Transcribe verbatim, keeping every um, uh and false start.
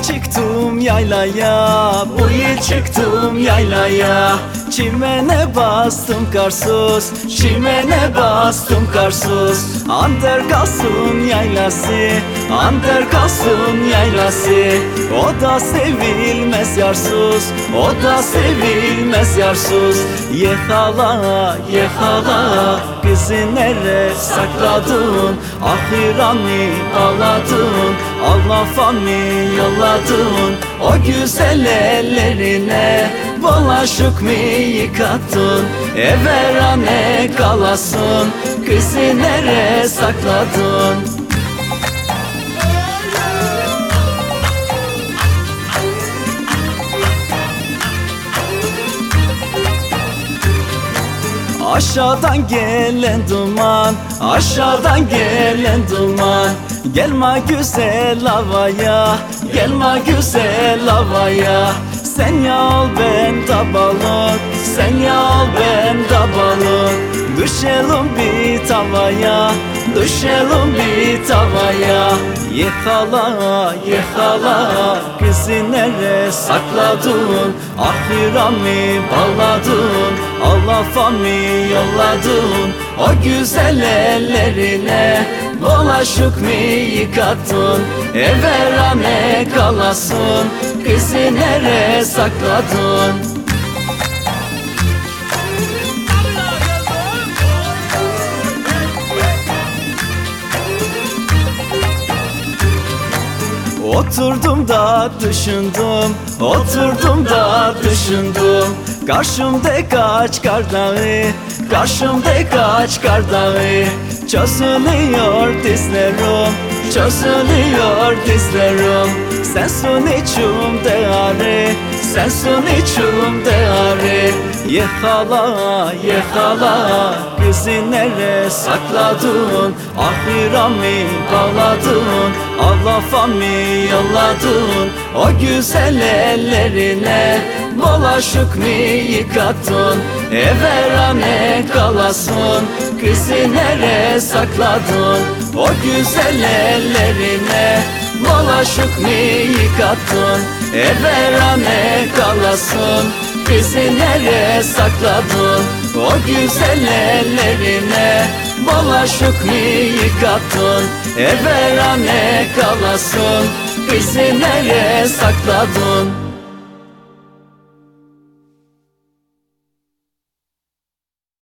çıktım yaylaya, bu yıl çıktım yaylaya. Çimene bastım karsuz, çimene bastım karsuz. Ander kalsın yaylası, ander kalsın yaylası. O da sevilmez yarsız, o da sevilmez yarsız. Ye hala, ye hala, kızı nere sakladın? Ahirani ağladın, Allah'a mı yolladın? O güzel ellerine bulaşık mı yıkattın? Everane kalasın, kızı nere sakladın? Aşağıdan gelen duman, aşağıdan gelen duman. Gelme güzel havaya, gelme güzel havaya. Sen yal ben da balık, sen yal ben da balık. Düşelim bir tavaya, düşelim bir tavaya. Ye hala, ye hala, kızı nere sakladın? Ahira mı bağladın, Allah'a mı yolladın? O güzel ellerine bulaşık mı yıkattın? Everane kalasın, kızı nere sakladın? Oturdum da düşündüm, oturdum da düşündüm. Karşımda kaç kar dağı, karşımda kaç kar dağı. Çözülüyor dizlerim, çözülüyor dizlerim. Sensin içimde arı, sensin içimde arı. Ye hala, ye hala, kızı nere sakladın? Ahira mı bağladın, Allah'a mı yolladın? O güzel ellerine bulaşık mı yıkattın? Everane kalasın, kızı nere sakladın? O güzel ellerine bulaşık mı yıkattın? Everane kalasın, kızı nere sakladın? O güzel ellerine bulaşık mı yıkattın? Everane kalasın, kızı nere sakladın?